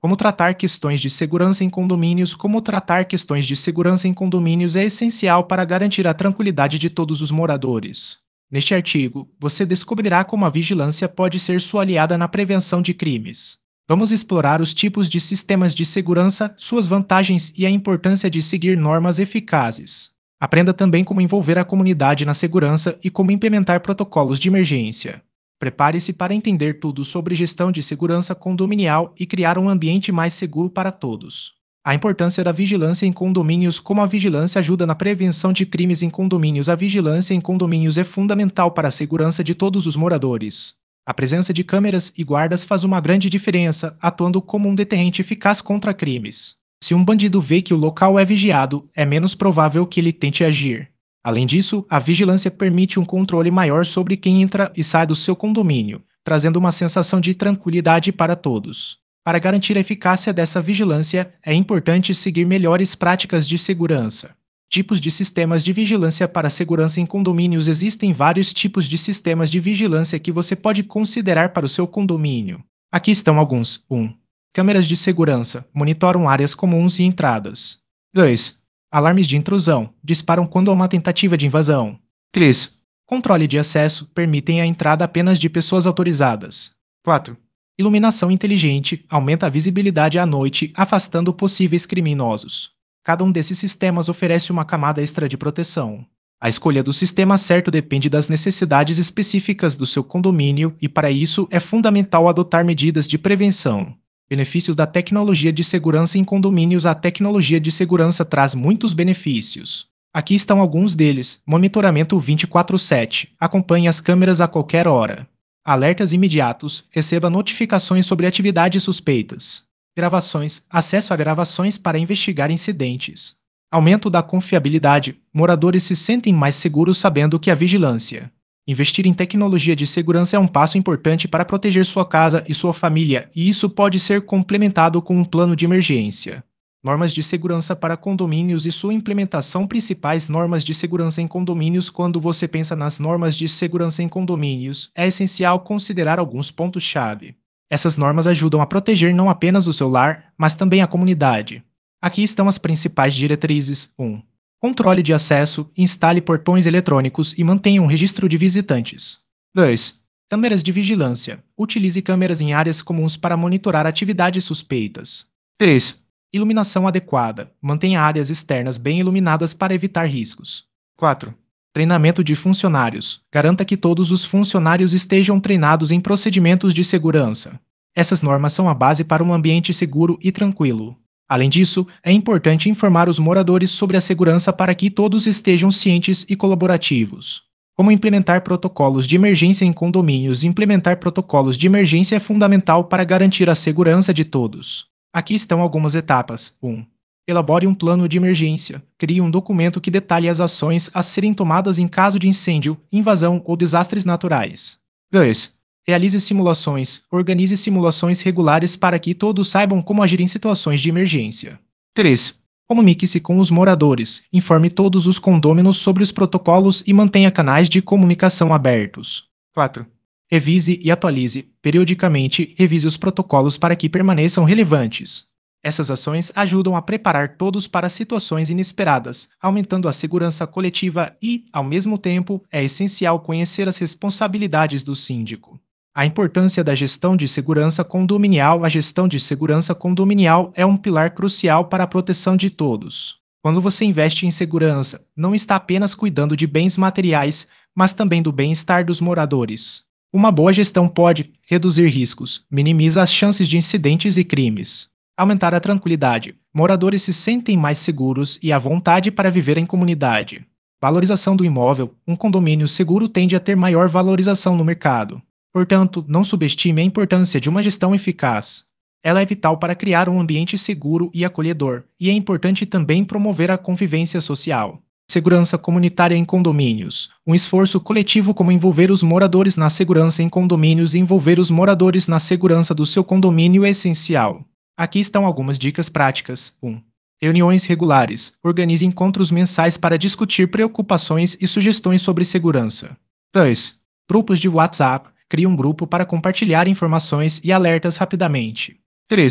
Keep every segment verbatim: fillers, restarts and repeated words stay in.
Como tratar questões de segurança em condomínios? Como tratar questões de segurança em condomínios é essencial para garantir a tranquilidade de todos os moradores. Neste artigo, você descobrirá como a vigilância pode ser sua aliada na prevenção de crimes. Vamos explorar os tipos de sistemas de segurança, suas vantagens e a importância de seguir normas eficazes. Aprenda também como envolver a comunidade na segurança e como implementar protocolos de emergência. Prepare-se para entender tudo sobre gestão de segurança condominial e criar um ambiente mais seguro para todos. A importância da vigilância em condomínios. Como a vigilância ajuda na prevenção de crimes em condomínios? A vigilância em condomínios é fundamental para a segurança de todos os moradores. A presença de câmeras e guardas faz uma grande diferença, atuando como um deterrente eficaz contra crimes. Se um bandido vê que o local é vigiado, é menos provável que ele tente agir. Além disso, a vigilância permite um controle maior sobre quem entra e sai do seu condomínio, trazendo uma sensação de tranquilidade para todos. Para garantir a eficácia dessa vigilância, é importante seguir melhores práticas de segurança. Tipos de sistemas de vigilância para segurança em condomínios. Existem vários tipos de sistemas de vigilância que você pode considerar para o seu condomínio. Aqui estão alguns. um. Câmeras de segurança monitoram áreas comuns e entradas. dois. Alarmes de intrusão disparam quando há uma tentativa de invasão. três. Controle de acesso permitem a entrada apenas de pessoas autorizadas. quatro. Iluminação inteligente aumenta a visibilidade à noite, afastando possíveis criminosos. Cada um desses sistemas oferece uma camada extra de proteção. A escolha do sistema certo depende das necessidades específicas do seu condomínio e, para isso, é fundamental adotar medidas de prevenção. Benefícios da tecnologia de segurança em condomínios. A tecnologia de segurança traz muitos benefícios. Aqui estão alguns deles. Monitoramento vinte e quatro por sete. Acompanhe as câmeras a qualquer hora. Alertas imediatos. Receba notificações sobre atividades suspeitas. Gravações. Acesso a gravações para investigar incidentes. Aumento da confiabilidade. Moradores se sentem mais seguros sabendo que há vigilância. Investir em tecnologia de segurança é um passo importante para proteger sua casa e sua família, e isso pode ser complementado com um plano de emergência. Normas de segurança para condomínios e sua implementação. Principais normas de segurança em condomínios. Quando você pensa nas normas de segurança em condomínios, é essencial considerar alguns pontos-chave. Essas normas ajudam a proteger não apenas o seu lar, mas também a comunidade. Aqui estão as principais diretrizes. um. Controle de acesso. Instale portões eletrônicos e mantenha um registro de visitantes. dois. Câmeras de vigilância. Utilize câmeras em áreas comuns para monitorar atividades suspeitas. três. Iluminação adequada. Mantenha áreas externas bem iluminadas para evitar riscos. quatro. Treinamento de funcionários. Garanta que todos os funcionários estejam treinados em procedimentos de segurança. Essas normas são a base para um ambiente seguro e tranquilo. Além disso, é importante informar os moradores sobre a segurança para que todos estejam cientes e colaborativos. Como implementar protocolos de emergência em condomínios? Implementar protocolos de emergência é fundamental para garantir a segurança de todos. Aqui estão algumas etapas. um. Elabore um plano de emergência. Crie um documento que detalhe as ações a serem tomadas em caso de incêndio, invasão ou desastres naturais. dois. Realize simulações. Organize simulações regulares para que todos saibam como agir em situações de emergência. três. Comunique-se com os moradores. Informe todos os condôminos sobre os protocolos e mantenha canais de comunicação abertos. quatro. Revise e atualize. Periodicamente, revise os protocolos para que permaneçam relevantes. Essas ações ajudam a preparar todos para situações inesperadas, aumentando a segurança coletiva e, ao mesmo tempo, é essencial conhecer as responsabilidades do síndico. A importância da gestão de segurança condominial. A gestão de segurança condominial é um pilar crucial para a proteção de todos. Quando você investe em segurança, não está apenas cuidando de bens materiais, mas também do bem-estar dos moradores. Uma boa gestão pode reduzir riscos, minimiza as chances de incidentes e crimes, aumentar a tranquilidade. Moradores se sentem mais seguros e à vontade para viver em comunidade. Valorização do imóvel. Um condomínio seguro tende a ter maior valorização no mercado. Portanto, não subestime a importância de uma gestão eficaz. Ela é vital para criar um ambiente seguro e acolhedor, e é importante também promover a convivência social. Segurança comunitária em condomínios. Um esforço coletivo como envolver os moradores na segurança em condomínios e envolver os moradores na segurança do seu condomínio é essencial. Aqui estão algumas dicas práticas. um. Reuniões regulares. Organize encontros mensais para discutir preocupações e sugestões sobre segurança. dois. Grupos de WhatsApp. Crie um grupo para compartilhar informações e alertas rapidamente. três.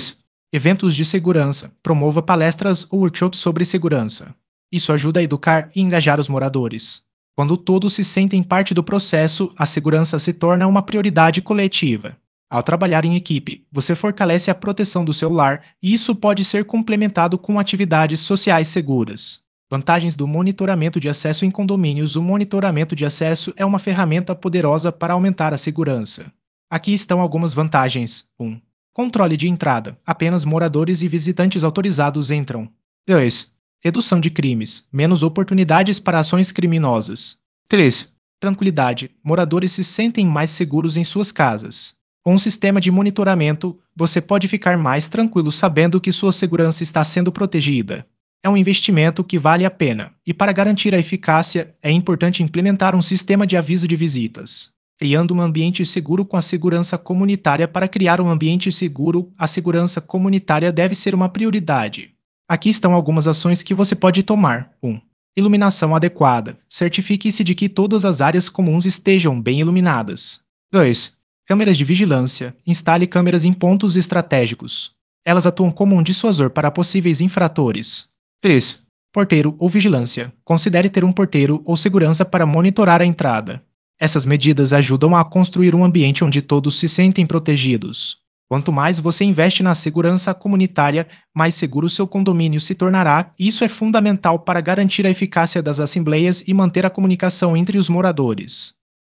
Eventos de segurança. Promova palestras ou workshops sobre segurança. Isso ajuda a educar e engajar os moradores. Quando todos se sentem parte do processo, a segurança se torna uma prioridade coletiva. Ao trabalhar em equipe, você fortalece a proteção do seu lar e isso pode ser complementado com atividades sociais seguras. Vantagens do monitoramento de acesso em condomínios. O monitoramento de acesso é uma ferramenta poderosa para aumentar a segurança. Aqui estão algumas vantagens. um. Controle de entrada. Apenas moradores e visitantes autorizados entram. dois. Redução de crimes. Menos oportunidades para ações criminosas. três. Tranquilidade. Moradores se sentem mais seguros em suas casas. Com um sistema de monitoramento, você pode ficar mais tranquilo sabendo que sua segurança está sendo protegida. É um investimento que vale a pena, e para garantir a eficácia, é importante implementar um sistema de aviso de visitas. Criando um ambiente seguro com a segurança comunitária. Para criar um ambiente seguro, a segurança comunitária deve ser uma prioridade. Aqui estão algumas ações que você pode tomar. um. Iluminação adequada. Certifique-se de que todas as áreas comuns estejam bem iluminadas. dois. Câmeras de vigilância. Instale câmeras em pontos estratégicos. Elas atuam como um dissuasor para possíveis infratores. três. Porteiro ou vigilância. Considere ter um porteiro ou segurança para monitorar a entrada. Essas medidas ajudam a construir um ambiente onde todos se sentem protegidos. Quanto mais você investe na segurança comunitária, mais seguro seu condomínio se tornará, e isso é fundamental para garantir a eficácia das assembleias e manter a comunicação entre os moradores.